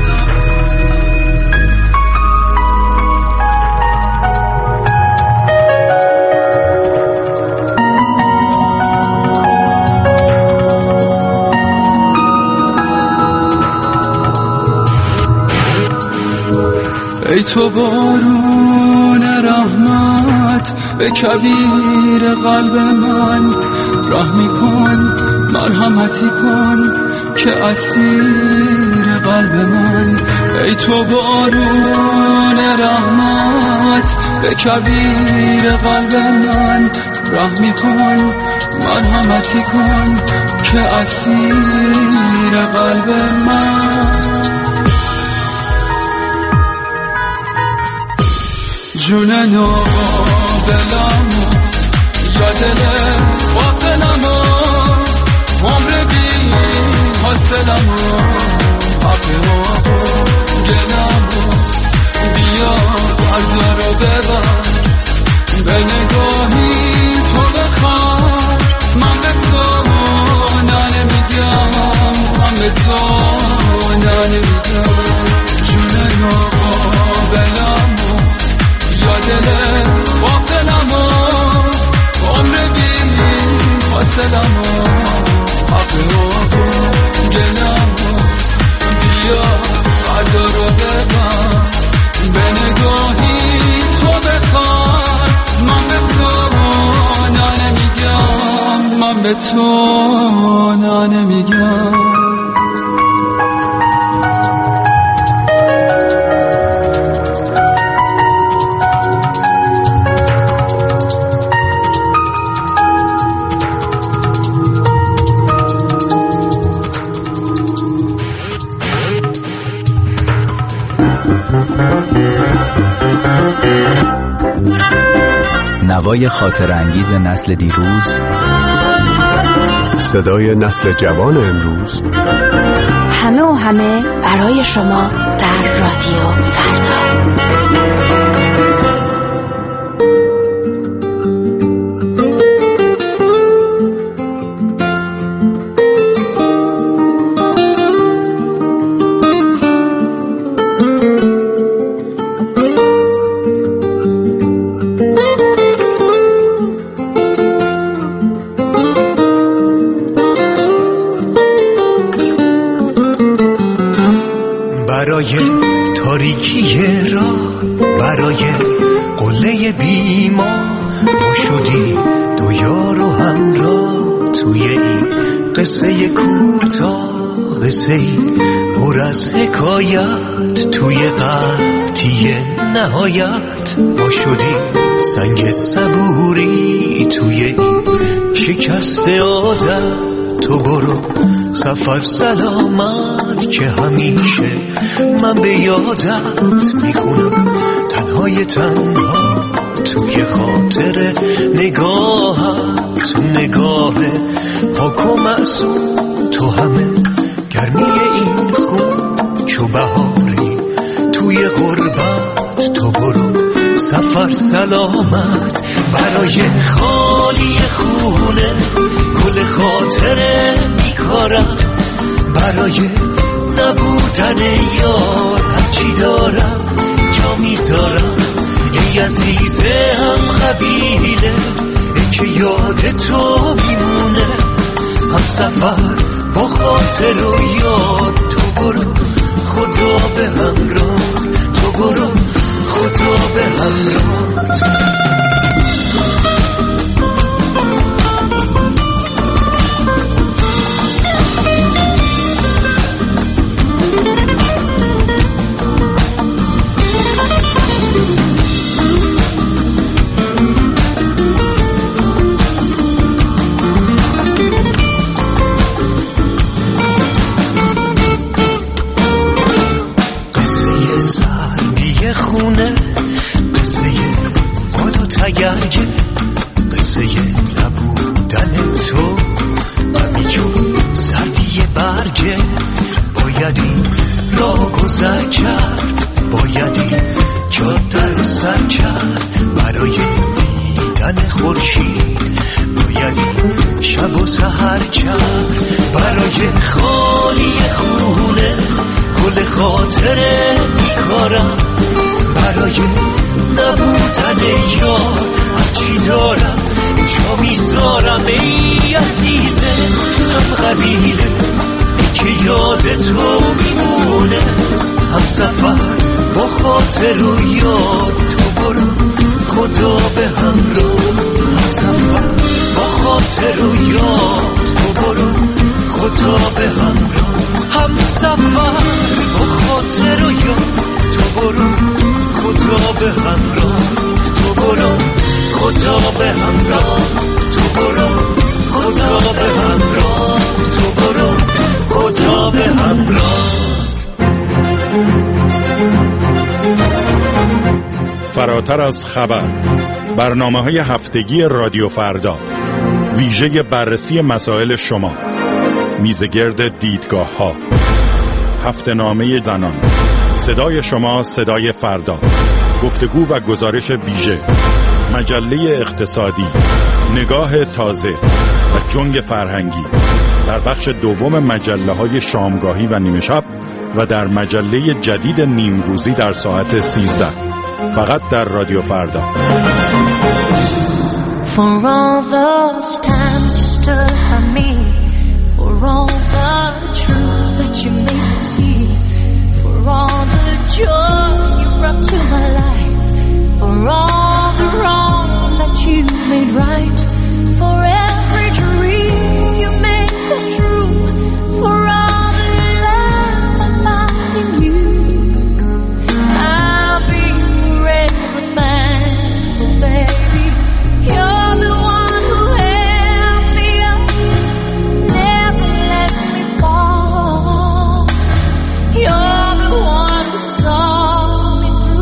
ای تو بارون رحمت به کبیر قلب من رحمی کن، مرحمتی کن که اسیر قلب من. ای تو بارون رحمت به کبیر قلب من رحمی کن، مرحمتی کن که اسیر قلب من. جون ناقابلم یا دل قاتلم عمر بی حاصلم حق حق گلم بیا فردا رو ببر به نگاهی تو بخواد، من به تو نه نمیگم، من به تو نه نمیگم. جون ناقابلم یا دل قاتلم عمر بی حاصلم حق حق گلم بیا فردا رو ببر به نگاهی تو بخواد، من به تو نه نمیگم، من به تو نه نمیگم. نوای خاطر انگیز نسل دیروز، صدای نسل جوان امروز، همه و همه برای شما در رادیو فردا. برای تاریکی راه، برای قله بیما ما شدیم دو یار و همراه توی این قصه کوتاه، قصه پر از حکایت توی قحطی نهایت. ما شدیم سنگ صبوری توی این شکست عادت. تو برو سفر سلامت که همیشه من به یادت میخونم تنهای تنها توی خاطر نگاهم، تو نگاه پاک و معصوم، تو همه گرمی این خون چو بهاری توی غربت. تو برو سفر سلامت برای خالی خونه، گل خاطر بیکارم برای نبودن یار. هرچی دارم جا میذارم ای عزیز هم قبیله، ای که یاد تو میمونه هم سفر با خاطر و یاد. تو برو خدا به همراه، تو برو خدا به همراه. قصه نبودن تو همیچون سردی برگه، بایدی را گذر کرد، بایدی جاده رو سر کرد برای دیدن خورشید، بایدی شب و سحر کرد برای خالی خونه، گل خاطر بیکارم برای نبودن یار. هرچی دارم جا میذارم ای عزیزه هم قبیله، که یاد تو میمونه هم سفر با خاطر و یاد. تو برو خدا به همراه، هم سفر با خاطر و یاد. تو برو خدا به همراه، هم سفر با خاطر و یاد. تو برو خدا به همراه، تو برو خدا به همراه، تو برو خدا به همراه، تو برو خدا به همراه. فراتر از خبر، برنامه‌های هفتگی رادیو فردا، ویژه بررسی مسائل شما، میزگرد دیدگاه‌ها، هفته‌نامه زنان، صدای شما صدای فردا، گفتگو و گزارش ویژه، مجله اقتصادی، نگاه تازه و جنگ فرهنگی در بخش دوم مجله‌های شامگاهی و نیمه شب و در مجله جدید نیمروزی در ساعت سیزده، فقط در رادیو فردا. For all those times you stood by me, for all the truth that you made me see, for all the joy you brought to my life, for all the wrong that you made right, for every dream you made come true, for all the love I found in you. I'll be forever thankful, baby. You're the one who held me up, never let me fall. You're the one who saw me through.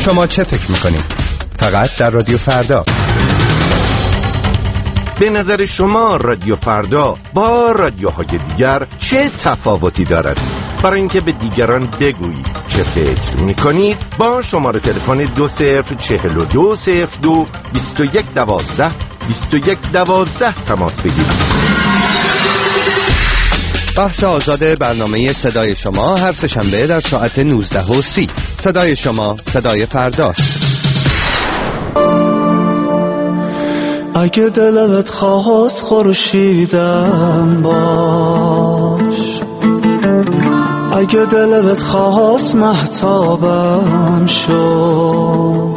شما چه فکر میکنید؟ فقط در رادیو فردا. به نظر شما رادیو فردا با رادیوهای دیگر چه تفاوتی دارد؟ برای اینکه به دیگران بگویید چه فکر میکنید با شماره تلفن دو صفر چهل و دو صفر دو بیست و یک دوازده بیست و یک دوازده تماس بگیرید. بخش آزاد برنامه صدای شما هر سه‌شنبه در ساعت نوزده و سی. صدای شما، صدای فرداست. اگه دلت خواست خورشیدم باش، اگه دلت خواست مهتابم شو،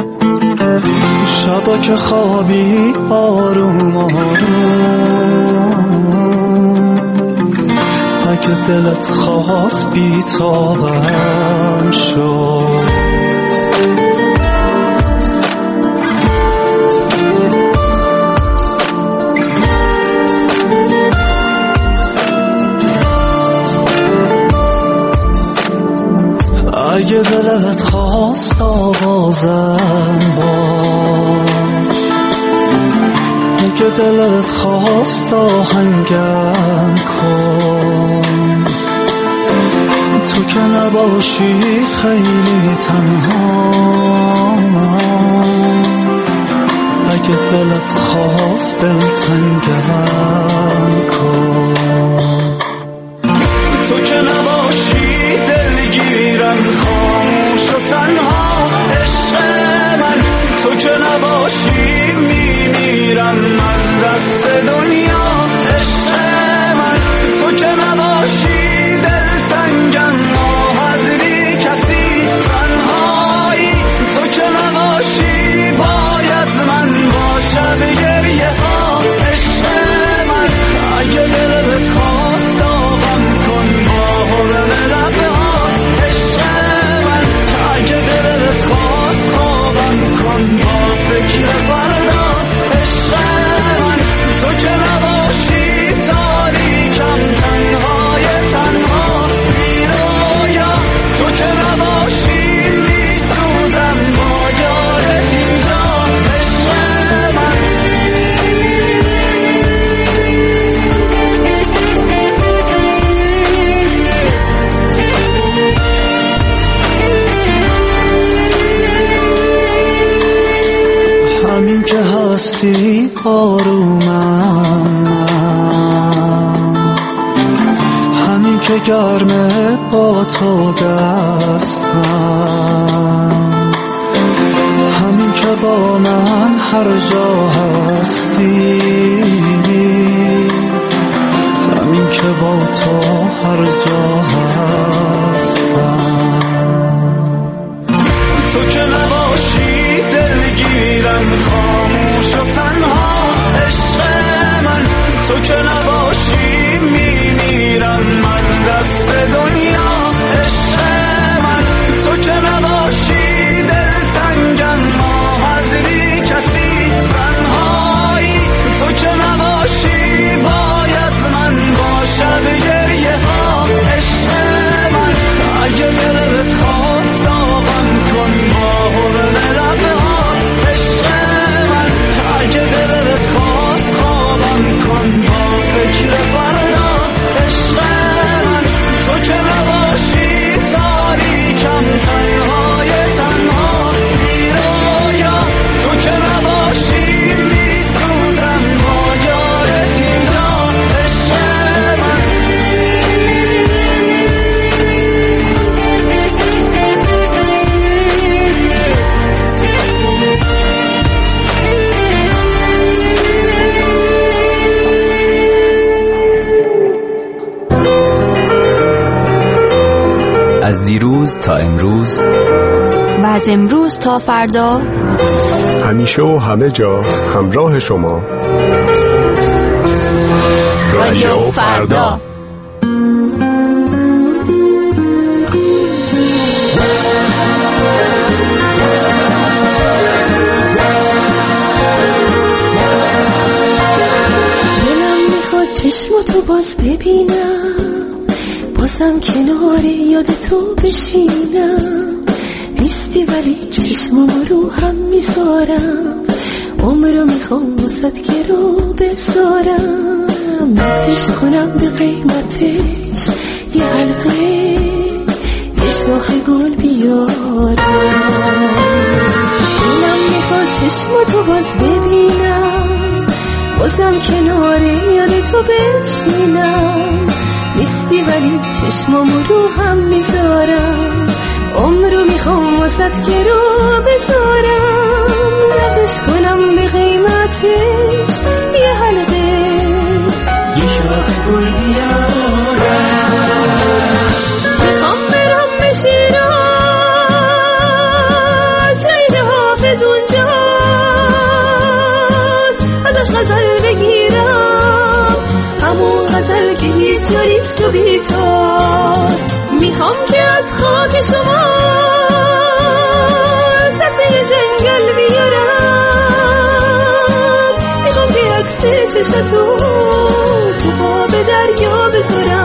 شبا که خوابی آروم آروم، اگه دلت خواست بیتابم شو. اگه دلت خواست آوازم باش، اگه دلت خواست آهنگم کن، تو که نباشی خیلی تنها، اگه دلت خواست دلتنگم کن، تو که نباشی دلگیرم خاموش و تنها، عشق من تو که نباشی میمیرم از دست دنیا، عشق من تو که نباشی دلتنگم ماه از بی کسی، تنهایی تو که نباشی باید من باشد گریه ها، عشق من اگه دلت خواست آقام کن با حرم لبه ها، عشق من اگه دلت خواست خوابم کن با فکر فردا، عشق من تو که نباشی تاریکم تنهای تنها بیرویا، تو که نباشی میسوزم با یارت اینجا، عشق من. همین که هستی آرومم، همین که گرمه با تو دستم، همین که با من هر جا هستی، همین که با تو هر جا هستم، تو که نباشی دلگیرم خاموش و تنها، عشق من تو که نباشی میمیرم از دست دنیا، عشق من تو که نباشی دلتنگم ماه از بی کسی، تنهایی تو که نباشی باید من باشد گریه ها، عشق من اگه دلت خواست آقام کن با حرم لبه ها، عشق من اگه دلت خواست خوابم کن با فکر فردا، عشق من تو که نباشی تاریکم تنهای تنها بیرویا، تو که نباشی میسوزم با یارت اینجا، عشق من. از دیروز تا امروز و از امروز تا فردا، همیشه و همه جا همراه شما رادیو فردا. دلم میخواد چشماتو باز ببینم، بازم کنار یاد تو بشینم، نیستی ولی چشمم رو هم میذارم، عمر رو میخوام واسد که رو بذارم، نقدش کنم به قیمتش یه حلقه یه شاخ گل بیارم. دلم میخواد چشماتو باز ببینم، بازم کنار یاد تو بشینم، نیستی ولی چشمم رو هم میذارم، عمر رو میخوام واسد که رو بذارم، نقدش کنم به قیمتش یه حلقه یه شاخ گل بیارم. میخوام برم به شیراز، شهید حافظ اونجاست، ازش غزل بگیرم، همون غزل که هیچ جاریست و بیتاست. میخوام که از خاک شما سبزه جنگل بیارم، میخوام که عکس چشتو تو آب دریا بذارم.